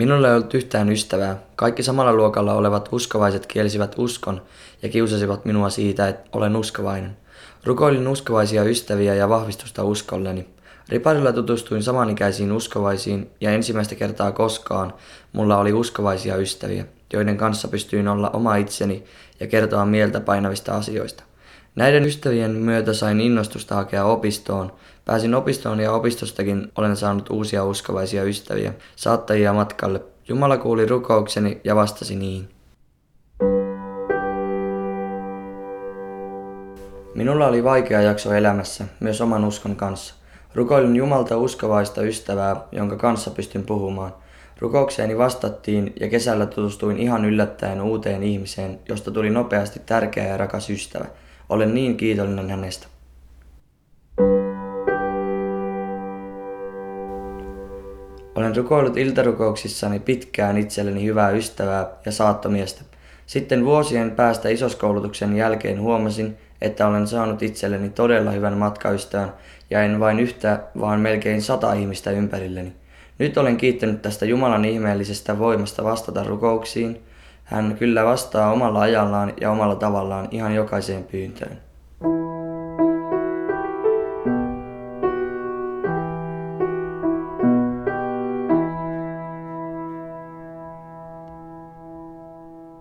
Minulla ei ollut yhtään ystävää. Kaikki samalla luokalla olevat uskovaiset kielsivät uskon ja kiusasivat minua siitä, että olen uskovainen. Rukoilin uskovaisia ystäviä ja vahvistusta uskolleni. Riparilla tutustuin samanikäisiin uskovaisiin ja ensimmäistä kertaa koskaan mulla oli uskovaisia ystäviä, joiden kanssa pystyin olla oma itseni ja kertoa mieltä painavista asioista. Näiden ystävien myötä sain innostusta hakea opistoon. Pääsin opistoon ja opistostakin olen saanut uusia uskovaisia ystäviä, saattajia matkalle. Jumala kuuli rukoukseni ja vastasi niihin. Minulla oli vaikea jakso elämässä, myös oman uskon kanssa. Rukoilin Jumalta uskovaista ystävää, jonka kanssa pystyn puhumaan. Rukoukseeni vastattiin ja kesällä tutustuin ihan yllättäen uuteen ihmiseen, josta tuli nopeasti tärkeä ja rakas ystävä. Olen niin kiitollinen hänestä. Olen rukoillut iltarukouksissani pitkään itselleni hyvää ystävää ja saattomiestä. Sitten vuosien päästä isoskoulutuksen jälkeen huomasin, että olen saanut itselleni todella hyvän matkaystävän ja en vain yhtä, vaan melkein 100 ihmistä ympärilleni. Nyt olen kiittänyt tästä Jumalan ihmeellisestä voimasta vastata rukouksiin. Hän kyllä vastaa omalla ajallaan ja omalla tavallaan ihan jokaiseen pyyntöön.